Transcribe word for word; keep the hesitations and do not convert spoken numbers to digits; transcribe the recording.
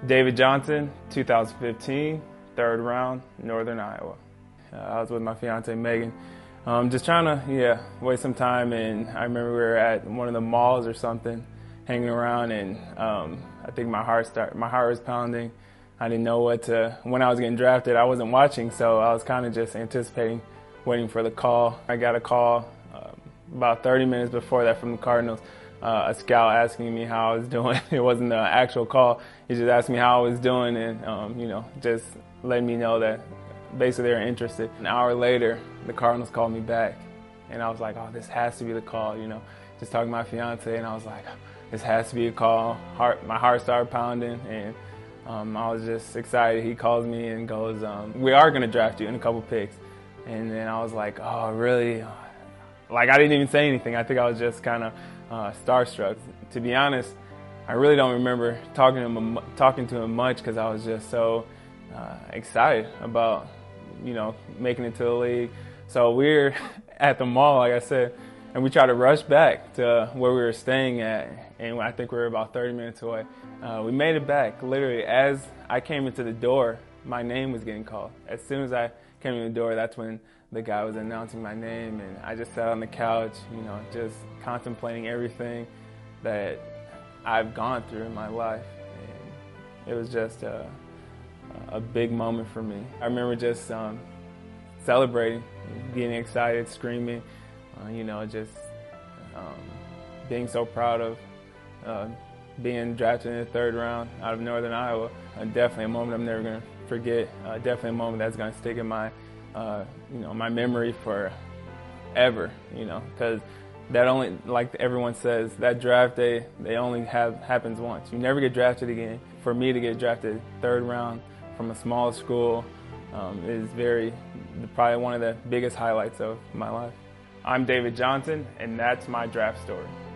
David Johnson, two thousand fifteen, third round, Northern Iowa. Uh, I was with my fiance Megan, um, just trying to yeah waste some time. And I remember we were at one of the malls or something, hanging around, and um, I think my heart start my heart was pounding. I didn't know what to. When I was getting drafted, I wasn't watching, so I was kind of just anticipating, waiting for the call. I got a call um, about thirty minutes before that from the Cardinals. Uh, a scout asking me how I was doing. It wasn't an actual call. He just asked me how I was doing, and um, you know, just letting me know that basically they were interested. An hour later, the Cardinals called me back, and I was like, "Oh, this has to be the call." You know, just talking to my fiance, and I was like, "This has to be a call." Heart, my heart started pounding, and um, I was just excited. He calls me and goes, um, "We are going to draft you in a couple picks," and then I was like, "Oh, really?" Like, I didn't even say anything. I think I was just kind of uh, starstruck. To be honest, I really don't remember talking to him talking to him much because I was just so uh, excited about, you know, making it to the league. So we're at the mall, like I said, and we tried to rush back to where we were staying at, and I think we were about thirty minutes away. Uh, we made it back. Literally, as I came into the door, my name was getting called. As soon as I came in the door, that's when the guy was announcing my name, and I just sat on the couch, you know, just contemplating everything that I've gone through in my life. And it was just a, a big moment for me. I remember just um, celebrating, getting excited, screaming, uh, you know, just um, being so proud of uh, being drafted in the third round out of Northern Iowa. Uh, definitely a moment I'm never going to forget. Uh, definitely a moment that's going to stick in my Uh, you know, my memory forever, you know, because that only, like everyone says, that draft day, they only have happens once. You never get drafted again. For me to get drafted third round from a small school um, is very, probably one of the biggest highlights of my life. I'm David Johnson, and that's my draft story.